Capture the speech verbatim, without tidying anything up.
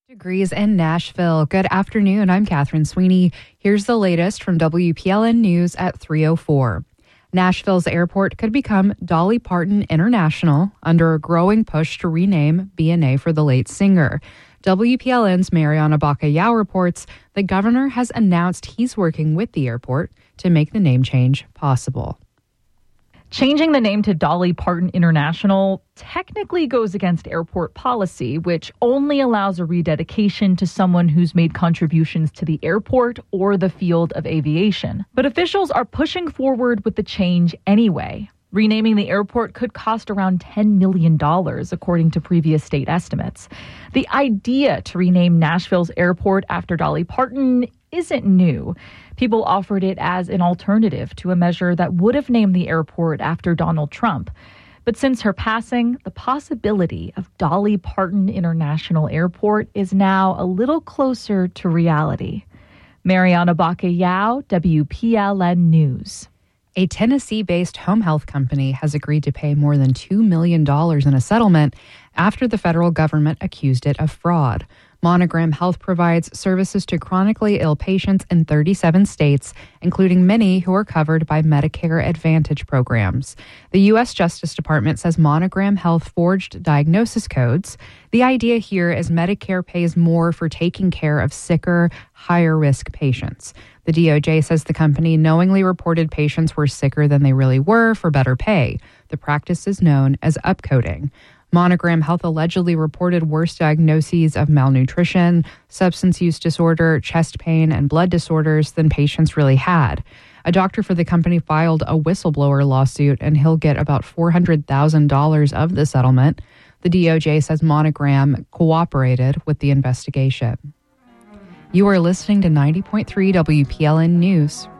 Degrees in Nashville. Good afternoon. I'm Catherine Sweeney. Here's the latest from W P L N News at three oh four. Nashville's airport could become Dolly Parton International under a growing push to rename B and A for the late singer. W P L N's Mariana Bacallao reports the governor has announced he's working with the airport to make the name change possible. Changing the name to Dolly Parton International technically goes against airport policy, which only allows a rededication to someone who's made contributions to the airport or the field of aviation. But officials are pushing forward with the change anyway. Renaming the airport could cost around ten million dollars, according to previous state estimates. The idea to rename Nashville's airport after Dolly Parton isn't new. People offered it as an alternative to a measure that would have named the airport after Donald Trump. But since her passing, the possibility of Dolly Parton International Airport is now a little closer to reality. Mariana Bacallao, W P L N News. A Tennessee-based home health company has agreed to pay more than two million dollars in a settlement after the federal government accused it of fraud. Monogram Health provides services to chronically ill patients in thirty-seven states, including many who are covered by Medicare Advantage programs. The U S Justice Department says Monogram Health forged diagnosis codes. The idea here is Medicare pays more for taking care of sicker, higher-risk patients. The D O J says the company knowingly reported patients were sicker than they really were for better pay. The practice is known as upcoding. Monogram Health allegedly reported worse diagnoses of malnutrition, substance use disorder, chest pain, and blood disorders than patients really had. A doctor for the company filed a whistleblower lawsuit, and he'll get about four hundred thousand dollars of the settlement. The D O J says Monogram cooperated with the investigation. You are listening to ninety point three W P L N News.